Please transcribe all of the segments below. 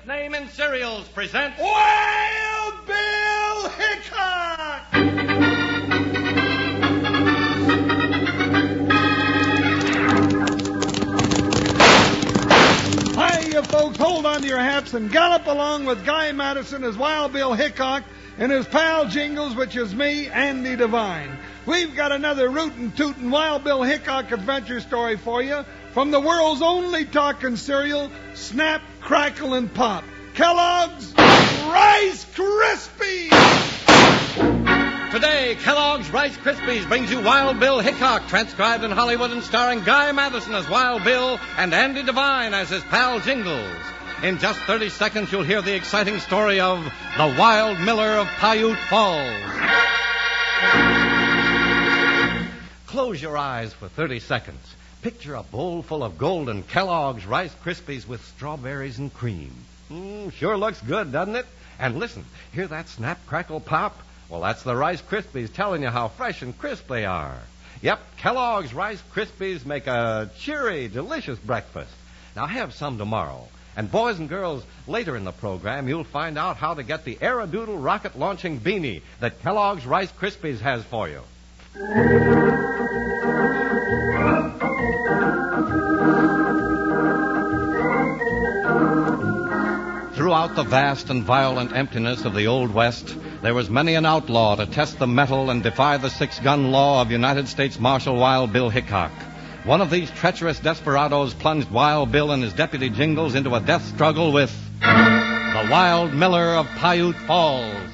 name in cereals presents Wild Bill Hickok! Hi, you folks, hold on to your hats and gallop along with Guy Madison as Wild Bill Hickok and his pal Jingles, which is me, Andy Devine. We've got another rootin' tootin' Wild Bill Hickok adventure story for you from the world's only talking cereal, Snap, Crackle, and Pop. Kellogg's Rice Krispies! Today, Kellogg's Rice Krispies brings you Wild Bill Hickok, transcribed in Hollywood and starring Guy Madison as Wild Bill and Andy Devine as his pal Jingles. In just 30 seconds, you'll hear the exciting story of the Wild Miller of Paiute Falls. Close your eyes for 30 seconds. Picture a bowl full of golden Kellogg's Rice Krispies with strawberries and cream. Sure looks good, doesn't it? And listen, hear that snap, crackle, pop? Well, that's the Rice Krispies telling you how fresh and crisp they are. Yep, Kellogg's Rice Krispies make a cheery, delicious breakfast. Now, have some tomorrow. And boys and girls, later in the program, you'll find out how to get the Aerodoodle rocket-launching beanie that Kellogg's Rice Krispies has for you. Throughout the vast and violent emptiness of the Old West, there was many an outlaw to test the metal and defy the six-gun law of United States Marshal Wild Bill Hickok. One of these treacherous desperados plunged Wild Bill and his deputy Jingles into a death struggle with the Wild Miller of Paiute Falls.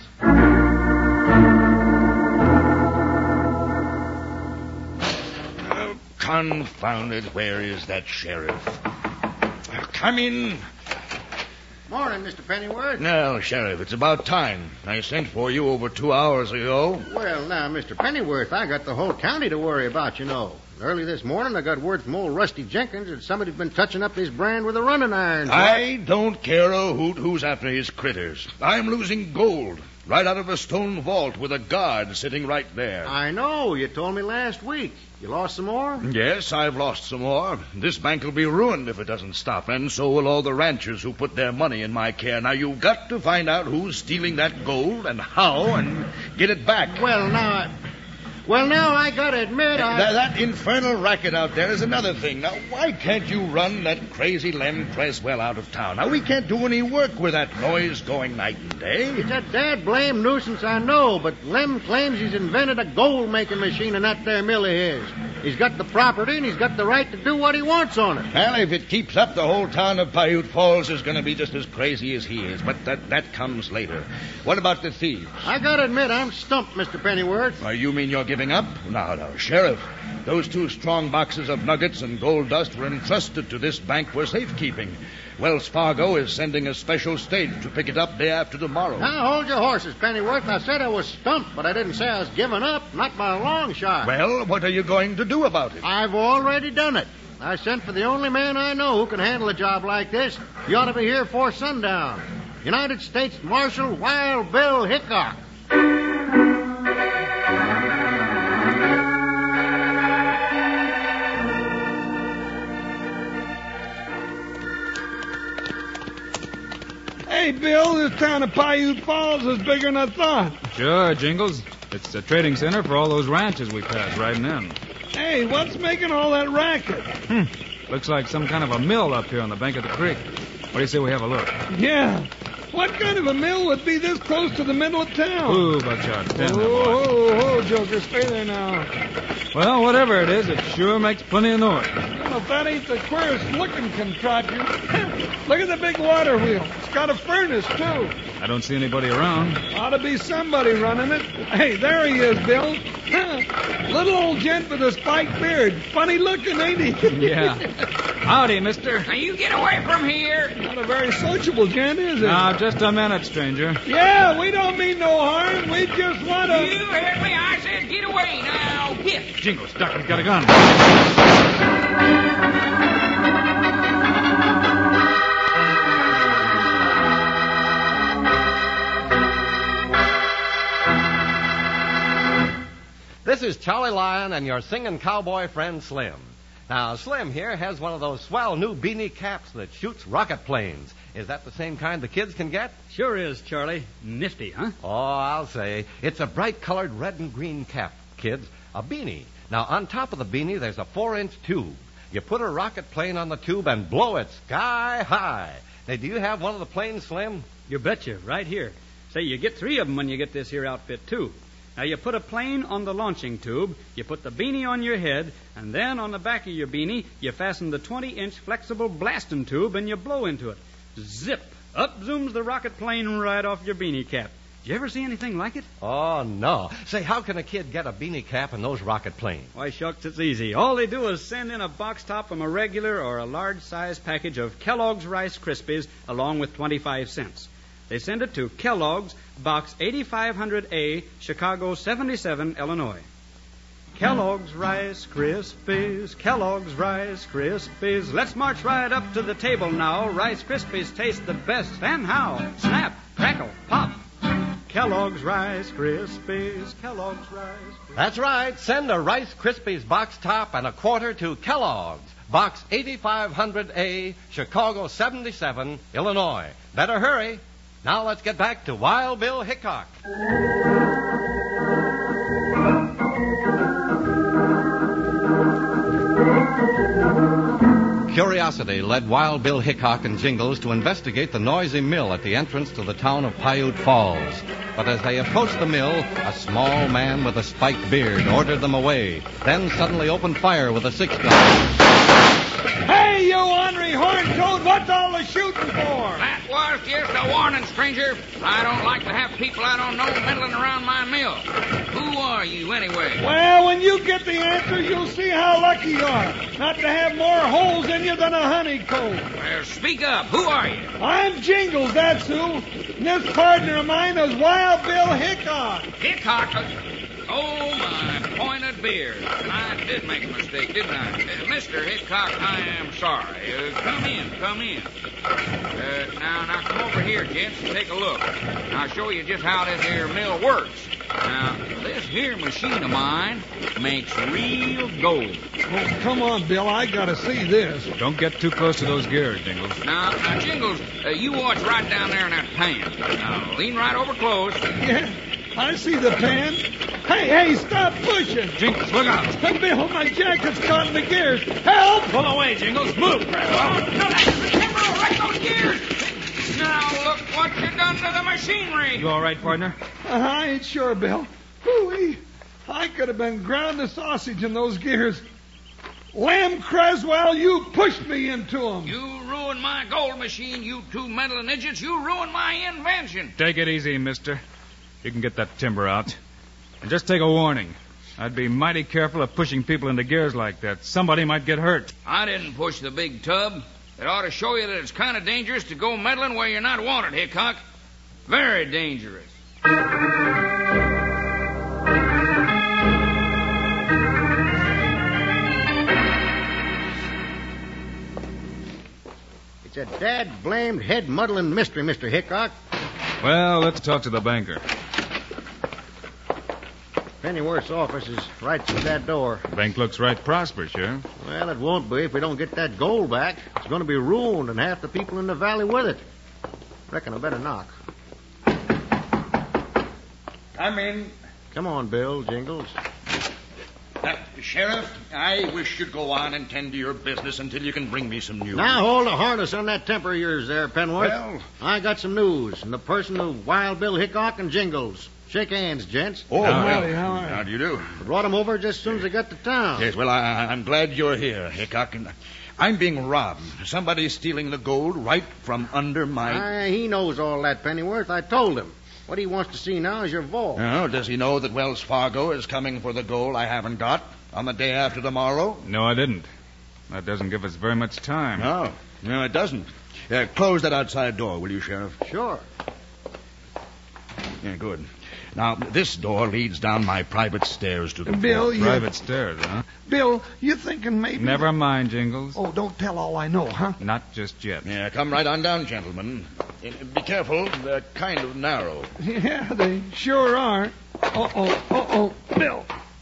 Oh, confound it, where is that sheriff? Come in. Morning, Mr. Pennyworth. No, Sheriff, it's about time. I sent for you over 2 hours ago. Well, now, Mr. Pennyworth, I got the whole county to worry about, you know. Early this morning, I got word from old Rusty Jenkins that somebody's been touching up his brand with a running iron. I don't care a hoot who's after his critters. I'm losing gold right out of a stone vault with a guard sitting right there. I know. You told me last week. You lost some more? Yes, I've lost some more. This bank will be ruined if it doesn't stop, and so will all the ranchers who put their money in my care. Now, you've got to find out who's stealing that gold and how and get it back. Well, now, I gotta admit, That infernal racket out there is another thing. Now, why can't you run that crazy Lem Creswell out of town? Now, we can't do any work with that noise going night and day. It's a dad-blame nuisance, I know, but Lem claims he's invented a gold-making machine in that there mill of his. He's got the property, and he's got the right to do what he wants on it. Well, if it keeps up, the whole town of Paiute Falls is going to be just as crazy as he is. But that comes later. What about the thieves? I gotta admit, I'm stumped, Mr. Pennyworth. You mean you're giving up? No, Sheriff. Those 2 strong boxes of nuggets and gold dust were entrusted to this bank for safekeeping. Wells Fargo is sending a special stage to pick it up day after tomorrow. Now, hold your horses, Pennyworth. I said I was stumped, but I didn't say I was giving up. Not by a long shot. Well, what are you going to do about it? I've already done it. I sent for the only man I know who can handle a job like this. He ought to be here before sundown. United States Marshal Wild Bill Hickok. Hey, Bill, this town of Paiute Falls is bigger than I thought. Sure, Jingles. It's a trading center for all those ranches we passed riding in. Hey, what's making all that racket? Looks like some kind of a mill up here on the bank of the creek. What do you say we have a look? Yeah. What kind of a mill would be this close to the middle of town? Ooh, buckshot. Oh, Joker, stay there now. Well, whatever it is, it sure makes plenty of noise. Well, if that ain't the queerest looking contraption. Look at the big water wheel. It's got a furnace, too. I don't see anybody around. Ought to be somebody running it. Hey, there he is, Bill. Little old gent with a spiked beard. Funny looking, ain't he? Yeah. Howdy, mister. Now, you get away from here. Not a very sociable gent, is he? Now, just a minute, stranger. Yeah, we don't mean no harm. We just want to... You heard me. I said get away. Now, get. Jingles, Duck, he's got a gun. This is Charlie Lyon and your singing cowboy friend Slim. Now, Slim here has one of those swell new beanie caps that shoots rocket planes. Is that the same kind the kids can get? Sure is, Charlie. Nifty, huh? Oh, I'll say. It's a bright-colored red and green cap, kids. A beanie. Now, on top of the beanie, there's a 4-inch tube. You put a rocket plane on the tube and blow it sky high. Now, do you have one of the planes, Slim? You betcha, right here. Say, you get 3 of them when you get this here outfit, too. Now, you put a plane on the launching tube, you put the beanie on your head, and then on the back of your beanie, you fasten the 20-inch flexible blasting tube and you blow into it. Zip! Up zooms the rocket plane right off your beanie cap. Did you ever see anything like it? Oh, no. Say, how can a kid get a beanie cap and those rocket planes? Why, shucks, it's easy. All they do is send in a box top from a regular or a large-size package of Kellogg's Rice Krispies along with 25 cents. They send it to Kellogg's, Box 8500A, Chicago 77, Illinois. Kellogg's Rice Krispies, Kellogg's Rice Krispies. Let's march right up to the table now. Rice Krispies taste the best. And how? Snap, crackle, pop. Kellogg's Rice Krispies, Kellogg's Rice Krispies. That's right. Send a Rice Krispies box top and a quarter to Kellogg's, Box 8500A, Chicago 77, Illinois. Better hurry. Now let's get back to Wild Bill Hickok. Curiosity led Wild Bill Hickok and Jingles to investigate the noisy mill at the entrance to the town of Paiute Falls. But as they approached the mill, a small man with a spiked beard ordered them away, then suddenly opened fire with a 6-gun. Hey, you ornery horn-toad, what's all the shooting for? That was just a warning, stranger. I don't like to have people I don't know meddling around my mill. Who are you, anyway? Well, when you get the answer, you'll see how lucky you are not to have more holes in you than a honeycomb. Well, speak up. Who are you? I'm Jingles, that's who. And this partner of mine is Wild Bill Hickok. Hickok? Oh, my pointed beard. I did make a mistake, didn't I? Mr. Hickok, I am sorry. Come in. Now, come over here, gents, and take a look. I'll show you just how this here mill works. Now, this here machine of mine makes real gold. Oh, come on, Bill, I gotta see this. Don't get too close to those gears, Jingles. Now, Jingles, you watch right down there in that pan. Now, lean right over close. Yeah, I see the pan. Hey, stop pushing. Jingles, look out. Hey, Bill, my jacket's caught in the gears. Help! Pull away, Jingles. Move, crap. No, that's right those gears. Now, look what you done to the machinery. You all right, partner? I ain't sure, Bill. Hoo-wee. I could have been ground to sausage in those gears. Lamb Creswell, you pushed me into them. You ruined my gold machine, you two meddling idiots. You ruined my invention. Take it easy, mister. You can get that timber out. And just take a warning. I'd be mighty careful of pushing people into gears like that. Somebody might get hurt. I didn't push the big tub. It ought to show you that it's kind of dangerous to go meddling where you're not wanted, Hickok. Very dangerous. It's a dad-blamed head-muddling mystery, Mr. Hickok. Well, let's talk to the banker. Pennyworth's office is right through that door. The bank looks right prosperous, Sheriff. Well, it won't be if we don't get that gold back. It's going to be ruined and half the people in the valley with it. Reckon I better knock. Come in. Come on, Bill, Jingles. Sheriff, I wish you'd go on and tend to your business until you can bring me some news. Now hold the harness on that temper of yours there, Penworth. Well, I got some news in the person of Wild Bill Hickok and Jingles. Shake hands, gents. Oh, howdy, how are you? how do you do? I brought them over just as soon as I got to town. Yes, well, I'm glad you're here, Hickok. And I'm being robbed. Somebody's stealing the gold right from under my... He knows all that, Pennyworth. I told him. What he wants to see now is your vault. Oh, does he know that Wells Fargo is coming for the gold I haven't got on the day after tomorrow? No, I didn't. That doesn't give us very much time. No, it doesn't. Close that outside door, will you, Sheriff? Sure. Yeah, good. Now, this door leads down my private stairs to the Bill, vault. you... Private stairs, huh? Bill, you thinking maybe... Never mind, Jingles. Oh, don't tell all I know, huh? Not just yet. Yeah, come right on down, gentlemen. Be careful, they're kind of narrow. Yeah, they sure are. Uh-oh. Bill,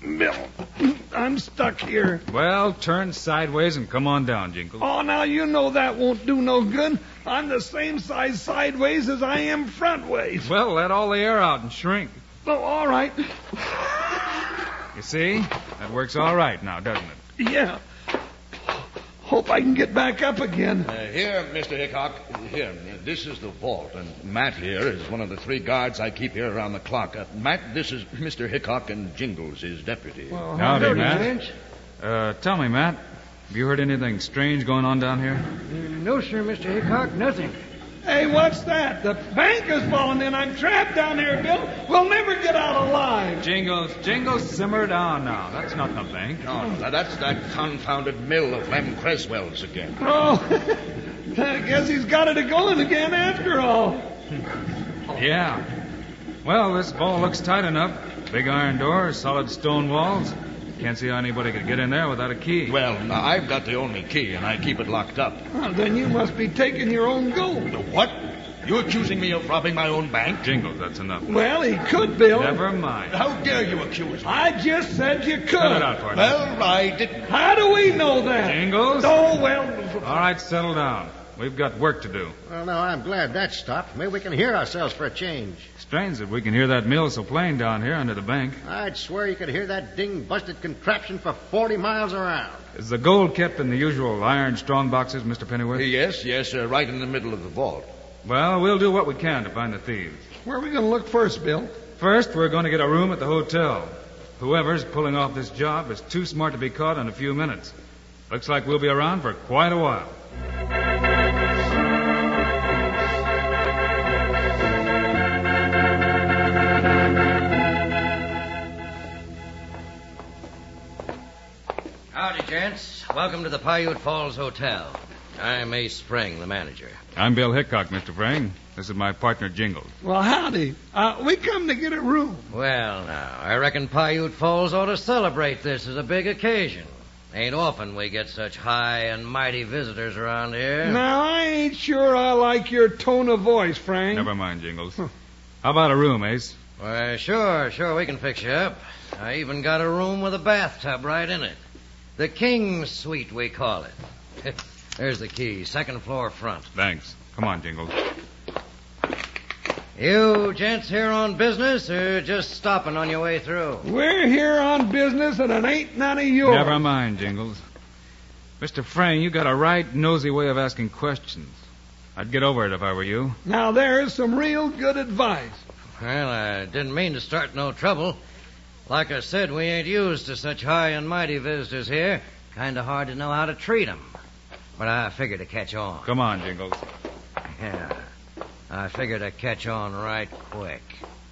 Bill, I'm stuck here. Well, turn sideways and come on down, Jingles. Oh, now you know that won't do no good. I'm the same size sideways as I am frontways. Well, let all the air out and shrink. Oh, all right. You see? That works all right now, doesn't it? Yeah. Hope I can get back up again. Here, Mr. Hickok. Here, this is the vault, and Matt here is one of the 3 guards I keep here around the clock. Matt, this is Mr. Hickok, and Jingles, his deputy. Well, Howdy, Matt. Tell me, Matt, have you heard anything strange going on down here? No, sir, Mr. Hickok, nothing. Hey, what's that? The bank is falling in. I'm trapped down here, Bill. We'll never get out alive. Jingles, simmer down now. That's not the bank. No, that's that confounded mill of Lem Creswell's again. Oh, I guess he's got it going again after all. Yeah. Well, this vault looks tight enough. Big iron doors, solid stone walls. Can't see how anybody could get in there without a key. Well, I've got the only key, and I keep it locked up. Well, then you must be taking your own gold. What? You accusing me of robbing my own bank? Jingles, that's enough. Well, he could, Bill. Never mind. How dare you accuse me? I just said you could. Cut it out, partner. Well, I didn't. How do we know that? Jingles? Oh, well. All right, settle down. We've got work to do. Well, now, I'm glad that stopped. Maybe we can hear ourselves for a change. Strange that we can hear that mill so plain down here under the bank. I'd swear you could hear that ding-busted contraption for 40 miles around. Is the gold kept in the usual iron strong boxes, Mr. Pennyworth? Yes, right in the middle of the vault. Well, we'll do what we can to find the thieves. Where are we going to look first, Bill? First, we're going to get a room at the hotel. Whoever's pulling off this job is too smart to be caught in a few minutes. Looks like we'll be around for quite a while. Howdy, gents. Welcome to the Paiute Falls Hotel. I'm Ace Spring, the manager. I'm Bill Hickok, Mr. Frang. This is my partner, Jingles. Well, howdy. We come to get a room. Well, now, I reckon Paiute Falls ought to celebrate this as a big occasion. Ain't often we get such high and mighty visitors around here. Now, I ain't sure I like your tone of voice, Frank. Never mind, Jingles. How about a room, Ace? Well, sure, we can fix you up. I even got a room with a bathtub right in it. The King's Suite, we call it. There's the key, 2nd floor front. Thanks. Come on, Jingles. You gents here on business or just stopping on your way through? We're here on business and it ain't none of yours. Never mind, Jingles. Mr. Frang, you got a right nosy way of asking questions. I'd get over it if I were you. Now, there's some real good advice. Well, I didn't mean to start no trouble. Like I said, we ain't used to such high and mighty visitors here. Kind of hard to know how to treat 'em. But I figured to catch on. Come on, Jingles. Yeah, I figured to catch on right quick.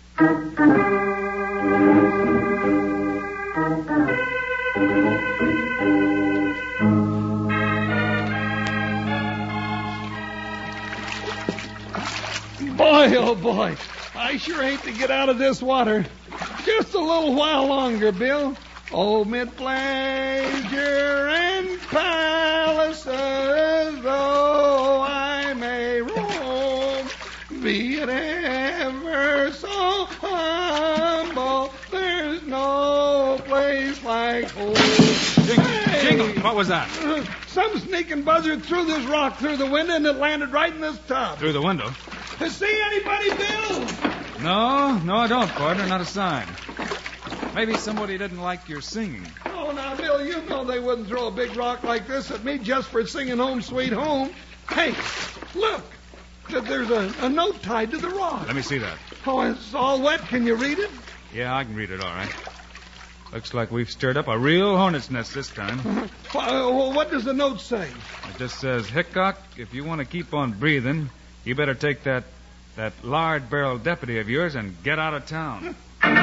Boy, oh boy, I sure hate to get out of this water. Just a little while longer, Bill. Oh, mid pleasure and palaces, though I may roam, be it ever so humble, there's no place like home. Jingles, what was that? Some sneaking buzzard threw this rock through the window and it landed right in this tub. Through the window? See anybody, Bill? No, I don't, partner. Not a sign. Maybe somebody didn't like your singing. Oh, now, Bill, you know they wouldn't throw a big rock like this at me just for singing Home Sweet Home. Hey, look. There's a note tied to the rock. Let me see that. Oh, it's all wet. Can you read it? Yeah, I can read it all right. Looks like we've stirred up a real hornet's nest this time. Well, what does the note say? It just says, Hickok, if you want to keep on breathing, you better take that lard-barrel deputy of yours and get out of town.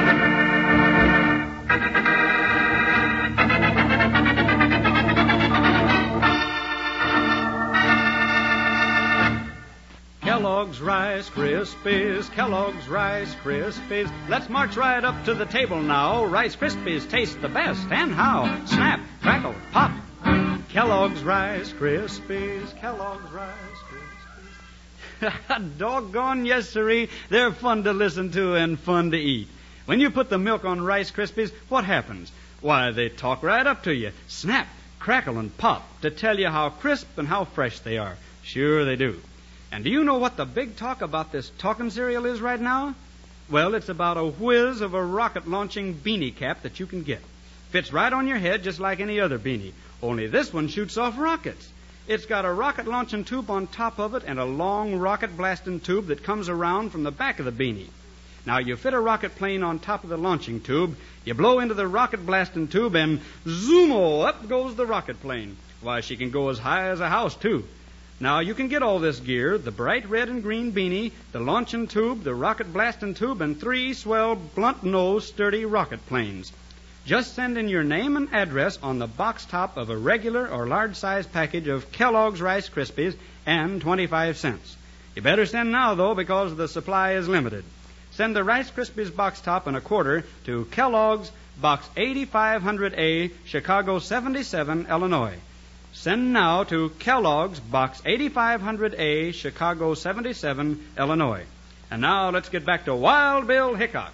Kellogg's Rice Krispies, Kellogg's Rice Krispies. Let's march right up to the table now. Rice Krispies taste the best, and how? Snap, crackle, pop. Kellogg's Rice Krispies, Kellogg's Rice Krispies. Doggone yes, sirree. They're fun to listen to and fun to eat. When you put the milk on Rice Krispies, what happens? Why, they talk right up to you. Snap, crackle, and pop to tell you how crisp and how fresh they are. Sure they do. And do you know what the big talk about this talking cereal is right now? Well, it's about a whiz of a rocket-launching beanie cap that you can get. Fits right on your head just like any other beanie, only this one shoots off rockets. It's got a rocket-launching tube on top of it and a long rocket-blasting tube that comes around from the back of the beanie. Now, you fit a rocket plane on top of the launching tube, you blow into the rocket-blasting tube, and zoom-o, up goes the rocket plane. Why, she can go as high as a house, too. Now, you can get all this gear, the bright red and green beanie, the launching tube, the rocket-blasting tube, and 3 swell, blunt-nosed, sturdy rocket planes. Just send in your name and address on the box top of a regular or large-size package of Kellogg's Rice Krispies and 25 cents. You better send now, though, because the supply is limited. Send the Rice Krispies box top and a quarter to Kellogg's, Box 8500A, Chicago 77, Illinois. Send now to Kellogg's, Box 8500A, Chicago 77, Illinois. And now let's get back to Wild Bill Hickok.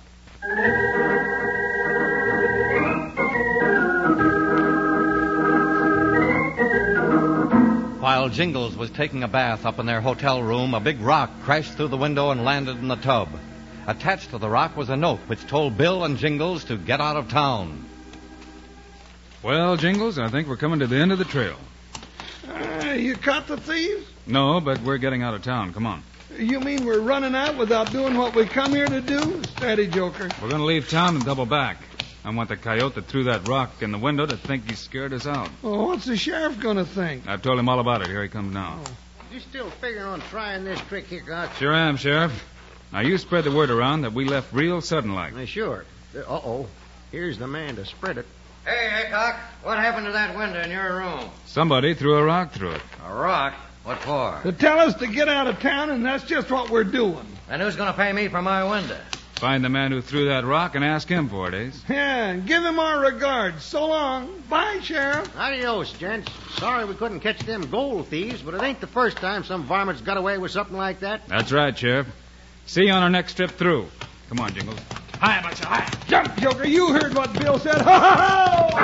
While Jingles was taking a bath up in their hotel room, a big rock crashed through the window and landed in the tub. Attached to the rock was a note which told Bill and Jingles to get out of town. Well, Jingles, I think we're coming to the end of the trail. You caught the thieves? No, but we're getting out of town. Come on. You mean we're running out without doing what we come here to do? Steady, Joker. We're going to leave town and double back. I want the coyote that threw that rock in the window to think he scared us out. Well, what's the sheriff going to think? I've told him all about it. Here he comes now. You still figuring on trying this trick, Hickok? Sure am, Sheriff. Now, you spread the word around that we left real sudden-like. Sure. Uh-oh. Here's the man to spread it. Hey, Hickok, what happened to that window in your room? Somebody threw a rock through it. A rock? What for? To tell us to get out of town, and that's just what we're doing. And who's going to pay me for my window? Find the man who threw that rock and ask him for it, Ace. Yeah, and give him our regards. So long. Bye, Sheriff. Adios, gents. Sorry we couldn't catch them gold thieves, but it ain't the first time some varmints got away with something like that. That's right, Sheriff. See you on our next trip through. Come on, Jingles. Hi, Butcher, hi. Jump, Joker. You heard what Bill said. Ho, ho,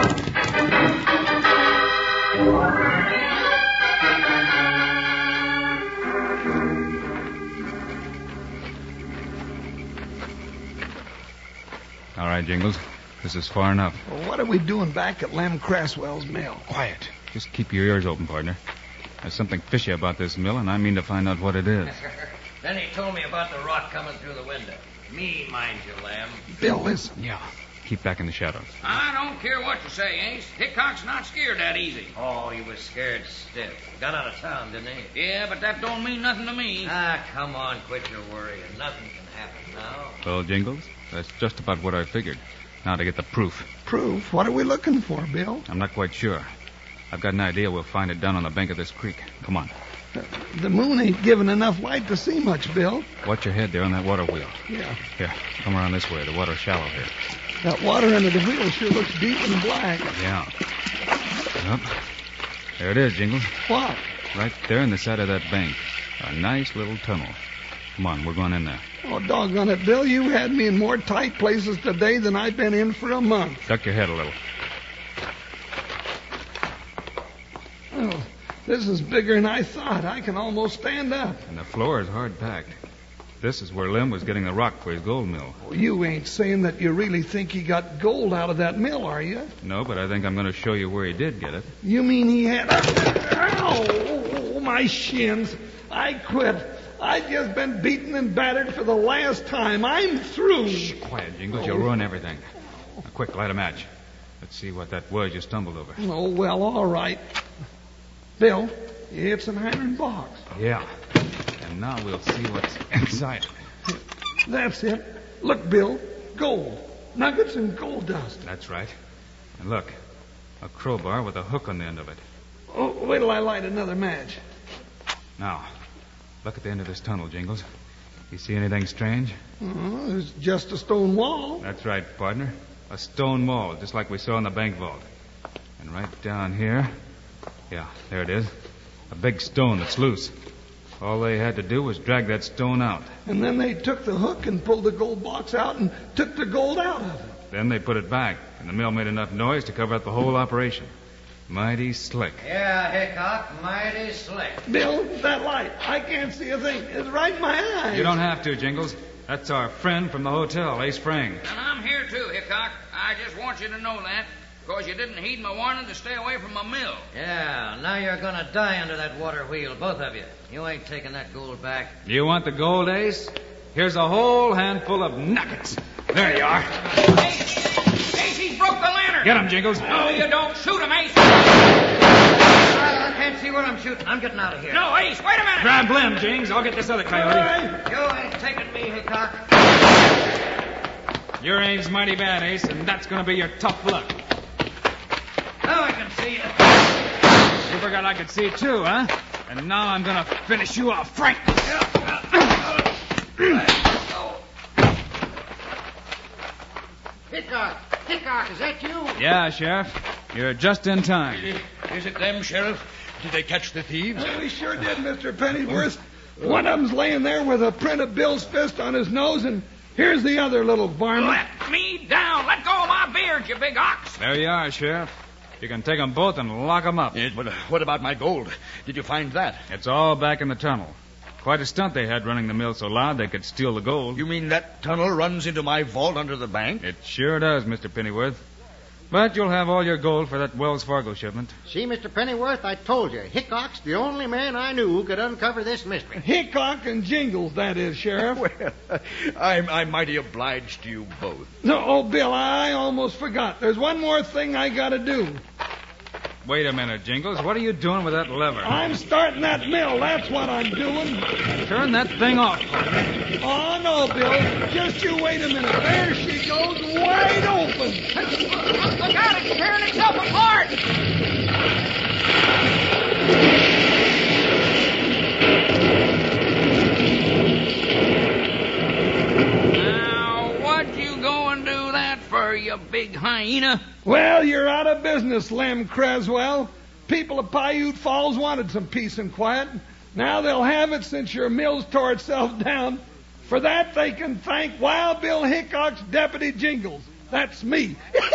All right, Jingles. This is far enough. Well, what are we doing back at Lem Cresswell's mill? Quiet. Just keep your ears open, partner. There's something fishy about this mill, and I mean to find out what it is. Then he told me about the rock coming through the window. Me, mind you, Lem. Bill, listen. Yeah. Keep back in the shadows. I don't care what you say, Ace. Hickok's not scared that easy. Oh, he was scared stiff. Got out of town, didn't he? Yeah, but that don't mean nothing to me. Ah, come on, quit your worrying. Nothing can happen now. Well, Jingles, that's just about what I figured. Now to get the proof. Proof? What are we looking for, Bill? I'm not quite sure. I've got an idea we'll find it down on the bank of this creek. Come on. The moon ain't giving enough light to see much, Bill. Watch your head there on that water wheel. Yeah. Here, come around this way. The water's shallow here. That water under the wheel sure looks deep and black. Yeah. Yep. There it is, Jingles. What? Right there in the side of that bank. A nice little tunnel. Come on, we're going in there. Oh, doggone it, Bill. You had me in more tight places today than I've been in for a month. Duck your head a little. Oh, this is bigger than I thought. I can almost stand up. And the floor is hard packed. This is where Lem was getting the rock for his gold mill. Oh, you ain't saying that you really think he got gold out of that mill, are you? No, but I think I'm going to show you where he did get it. You mean he had... Ow! Oh, my shins. I quit. I've just been beaten and battered for the last time. I'm through. Shh, quiet, Jingles. You'll ruin everything. Now, quick, light a match. Let's see what that was you stumbled over. Oh, well, all right. Bill, it's an iron box. Yeah. And now we'll see what's inside it. That's it. Look, Bill. Gold. Nuggets and gold dust. That's right. And look, a crowbar with a hook on the end of it. Oh, wait till I light another match. Now, look at the end of this tunnel, Jingles. You see anything strange? Oh, it's just a stone wall. That's right, partner. A stone wall, just like we saw in the bank vault. And right down here... Yeah, there it is. A big stone that's loose. All they had to do was drag that stone out. And then they took the hook and pulled the gold box out and took the gold out of it. Then they put it back, and the mill made enough noise to cover up the whole operation. Mighty slick. Yeah, Hickok, mighty slick. Bill, that light, I can't see a thing. It's right in my eyes. You don't have to, Jingles. That's our friend from the hotel, Ace Frang. And I'm here too, Hickok. I just want you to know that, because you didn't heed my warning to stay away from my mill. Yeah, now you're going to die under that water wheel, both of you. You ain't taking that gold back. You want the gold, Ace? Here's a whole handful of nuggets. There you are. Ace, he's broke the lantern. Get him, Jingles. No, you don't. Shoot him, Ace. I can't see where I'm shooting. I'm getting out of here. No, Ace, wait a minute. Grab Lem, Jings. I'll get this other coyote. You ain't taking me, Hickok. Your aim's mighty bad, Ace, and that's going to be your tough luck. Now I can see you. You forgot I could see too, huh? And now I'm going to finish you off, Frank. Hickok, is that you? Yeah, Sheriff. You're just in time. Is it them, Sheriff? Did they catch the thieves? We sure did, Mr. Pennyworth. One of them's laying there with a print of Bill's fist on his nose, and here's the other little varmint. Let me down. Let go of my beard, you big ox. There you are, Sheriff. You can take them both and lock them up. But what about my gold? Did you find that? It's all back in the tunnel. Quite a stunt they had running the mill so loud they could steal the gold. You mean that tunnel runs into my vault under the bank? It sure does, Mr. Pennyworth. But you'll have all your gold for that Wells Fargo shipment. See, Mr. Pennyworth, I told you, Hickok's the only man I knew who could uncover this mystery. Hickok and Jingles, that is, Sheriff. Well, I'm mighty obliged to you both. No, oh, Bill, I almost forgot. There's one more thing I got to do. Wait a minute, Jingles. What are you doing with that lever? I'm starting that mill. That's what I'm doing. Turn that thing off. Oh, no, Bill. Just you wait a minute. There she goes, wide open. Look out, it's tearing itself apart. Now, what you going to do that for, you big hyena? Well, you're out of business, Lem Creswell. People of Paiute Falls wanted some peace and quiet. Now they'll have it since your mill's tore itself down. For that, they can thank Wild Bill Hickok's Deputy Jingles. That's me.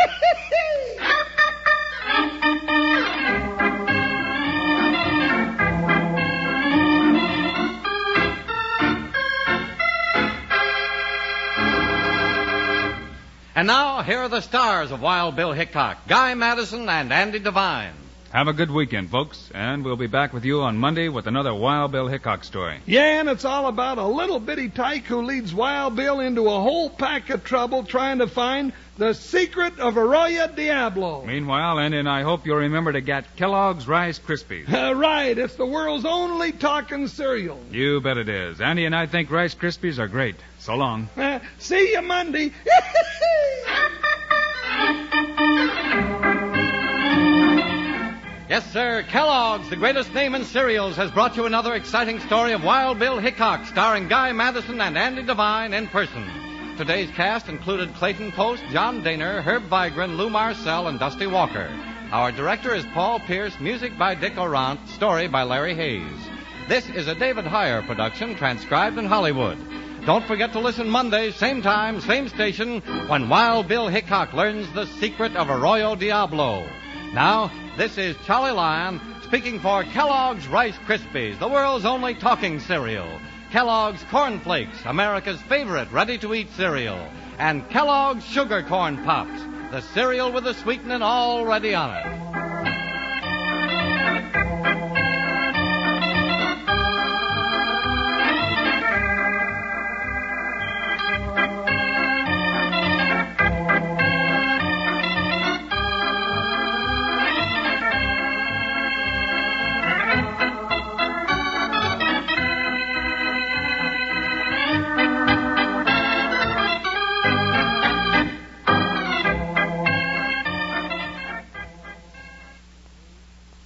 And now, here are the stars of Wild Bill Hickok, Guy Madison and Andy Devine. Have a good weekend, folks, and we'll be back with you on Monday with another Wild Bill Hickok story. Yeah, and it's all about a little bitty tyke who leads Wild Bill into a whole pack of trouble trying to find the secret of Arroyo Diablo. Meanwhile, Andy and I hope you'll remember to get Kellogg's Rice Krispies. Right, it's the world's only talking cereal. You bet it is. Andy and I think Rice Krispies are great. So long. See you Monday. Yes, sir. Kellogg's, the greatest name in cereals, has brought you another exciting story of Wild Bill Hickok, starring Guy Madison and Andy Devine in person. Today's cast included Clayton Post, John Daner, Herb Vigran, Lou Marcel, and Dusty Walker. Our director is Paul Pierce, music by Dick Orant, story by Larry Hayes. This is a David Heyer production, transcribed in Hollywood. Don't forget to listen Monday, same time, same station, when Wild Bill Hickok learns the secret of Arroyo Diablo. Now, this is Charlie Lyon speaking for Kellogg's Rice Krispies, the world's only talking cereal. Kellogg's Corn Flakes, America's favorite ready-to-eat cereal. And Kellogg's Sugar Corn Pops, the cereal with the sweetening already on it.